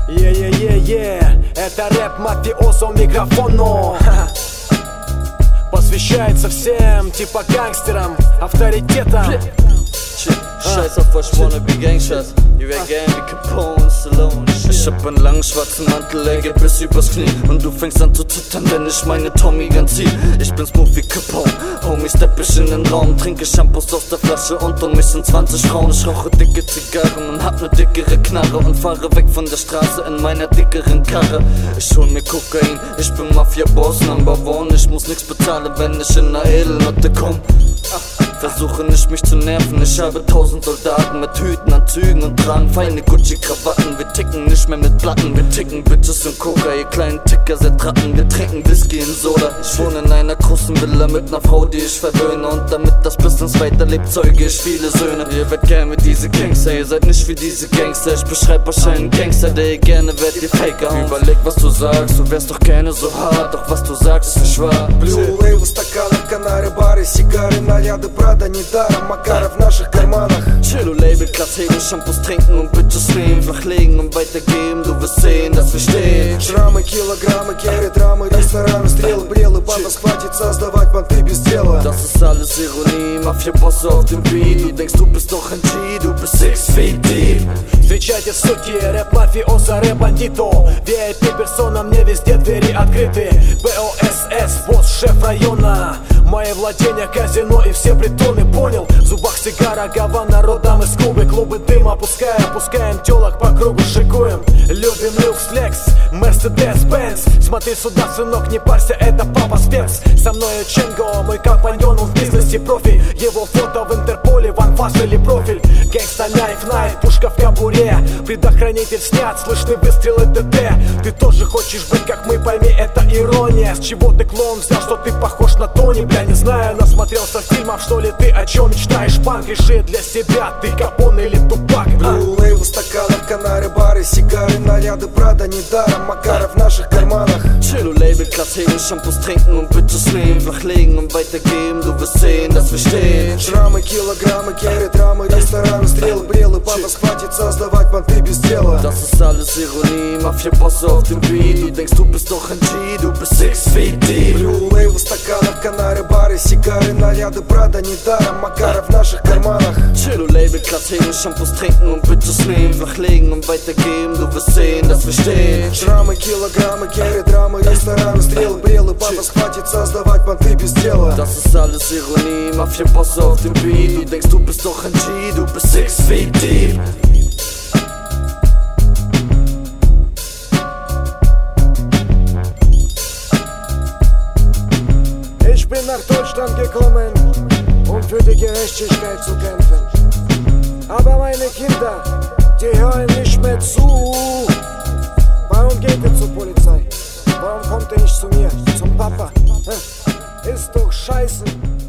Это рэп мафиозо микрофону. Посвящается всем, типа гангстерам, авторитетам. Scheiß auf euch wannabe Gangsters, ihr wär gern wie Capone, Stallone. Ich hab einen langen schwarzen Mantel, er geht bis übers Knie. Und du fängst an zu zittern, wenn ich meine Tommy Gun zieh. Ich bin smooth wie Capone, Homie, stepp ich in den Raum. Trinke Shampoos aus der Flasche und um mich sind 20 Frauen. Ich rauche dicke Zigarren und hab ne dickere Knarre und fahre weg von der Straße in meiner dickeren Karre. Ich hol mir Kokain, ich bin Mafia-Boss Number One. Ich muss nix bezahlen, wenn ich in ne Edelnotte komm. Versuche nicht mich zu nerven, ich habe 1000 Soldaten mit Hütenanzügen und tragen feine Gucci-Krawatten. Wir ticken nicht mehr mit Platten, wir ticken Bitches und Coca, ihr kleinen Ticker seid Ratten. Wir trinken Whisky in Soda. Ich wohne in einer großen Villa mit ner Frau, die ich verwöhne. Und damit das Business weiterlebt, zeuge ich viele Söhne. Ihr werdet gern wie diese Gangster, ihr seid nicht wie diese Gangster. Ich beschreib euch einen Gangster, der ihr gerne werdet, ihr Faker. Überleg, was du sagst, du wärst doch gerne so hart. Doch was du sagst, ist nicht wahr. Blue Label, стаканов, Канары, бары, сигары, наряды, Прада, недаром, Макаров в наших карманах. Chillo Label, Glas heben, Shampoos trinken und Bitches nehmen. Flach legen und weitergeben, du wirst sehen, dass wir stehen. Шрамы, килограммы, керри, драмы, рестораны, стрелы, брелы. Папа схватит создавать понты без дела. Das ist alles Ironie, Mafia-Bosse auf dem Beat. Du denkst, du bist doch ein G, du bist 6 feet deep. Встречайте, суки, рэп-мафиоза, рэп-бандито. VIP-персона, мне везде двери открыты. БОСС, босс, шеф района. Мои владения, казино и все притоны, понял? В зубах сигара, Гавана, родом из Кубы. Клубы дыма опускаем телок по кругу, шикуем. Любим люкс, лекс, Мерседес, Бенц. Смотри сюда, сынок, не парься, это папа спец. Со мною Ченго, мой компаньон, он в бизнесе профи. Его фото в Интерполе, ванфас или профиль. Гэнгста, лайф, найт, пушка в кобуре. Предохранитель снят, слышны выстрелы ДТ. Ты тоже хочешь быть как мы, пойми, это ирония. С чего ты, клоун, взял, что ты похож на Тони? Бля, не знаю, насмотрелся фильмов, что ли ты, о чем мечтаешь, панк? Реши для себя, ты Капон или Тупак. Blue Label, стаканов, Канары, бары, сигары, наряды, Прада, недаром, Макаров в наших карманах. Chillo Label, Glas heben, Shampoos trinken und Bitches nehmen. Flach legen und weitergeben, du wirst sehen, dass wir stehen. Шрамы, килограммы, керри, драмы, рестораны, стрелы, брелы. Папа схватит создавать понты без дела. Das ist alles Ironie, Mafia-Bosse auf dem Beat. Du denkst, du bist doch ein G, du bist 6 feet deep. Blue Label, стаканов, Канары, бары, сигары, наряды, Прада, недаром, Макаров в наших карманах. Chillo Label, Glas heben, Shampoos trinken und Bitches nehmen. Flach legen und weitergeben, du wirst sehen, dass wir stehen. Шрамы, килограммы, керри, драмы, рестораны, стрелы, брелы. Папа схватит создавать понты без дела. Das ist alles Ironie, Mafia-Bosse auf dem Beat. Du denkst, du bist doch ein G, du bist 6 feet deep. Ich bin nach Deutschland gekommen, um für die Gerechtigkeit zu kämpfen. Aber meine Kinder, die hören nicht mehr zu. Warum geht ihr zur Polizei? Warum kommt ihr nicht zu mir, zum Papa? Ist doch scheiße.